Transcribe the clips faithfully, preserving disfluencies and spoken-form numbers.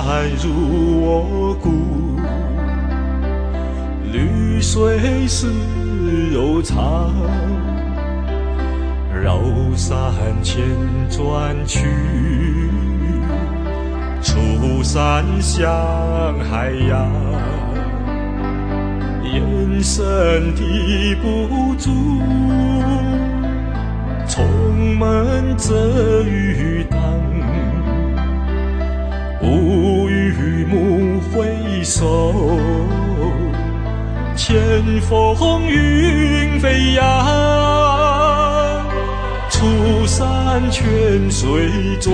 入我骨，绿水似柔肠，绕山千转去，出山向海洋，眼神抵不住，充满着雨荡，无雨幕回首，千风云飞扬，出山泉水浊，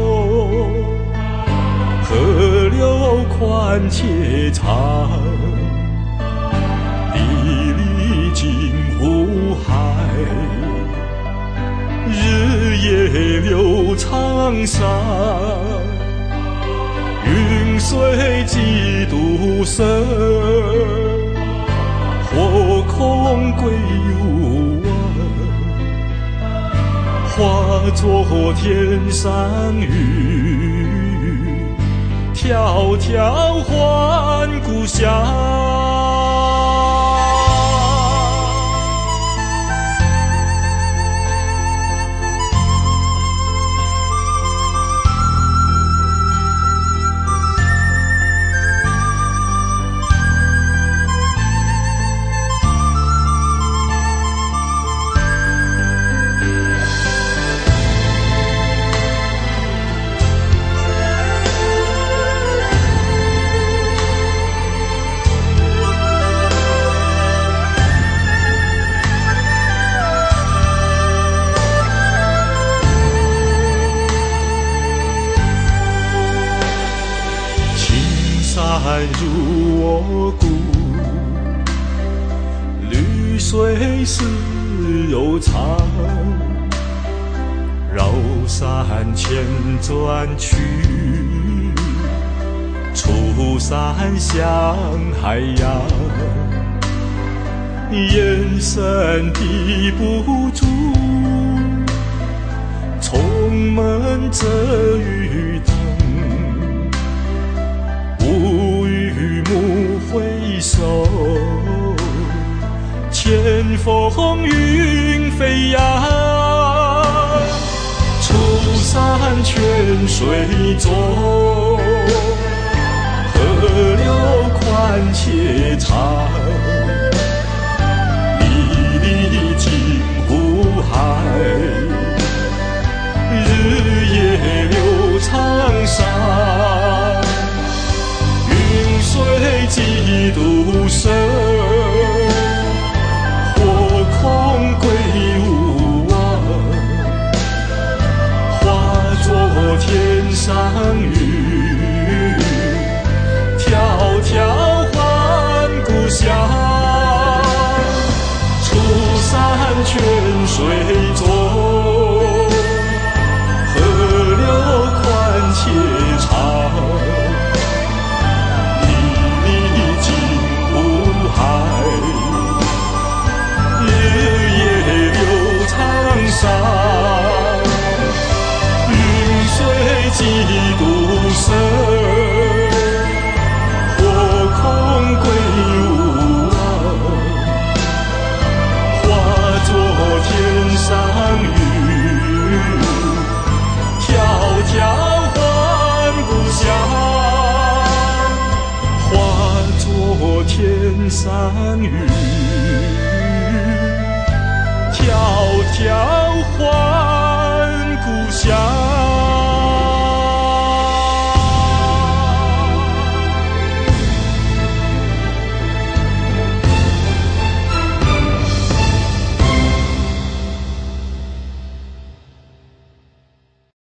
河流宽且长，地理近湖海，日夜流长沙，云水几度深，火空归无望，化作天上雨，迢迢还故乡。山入我骨，绿水似柔肠，绕山千转去，出山向海洋，眼神抵不住，充满着雨荡，无雨幕回首，千风云飞扬，出山泉水浊，河流宽且长，历历近湖海，日夜流长沙，云水几度深，火空归无望，化作天上雨，迢迢还故乡。出山泉水浊，河流宽且长，云水几度深，火空归无望，化作天上雨，迢迢还故乡，化作天上雨，迢迢还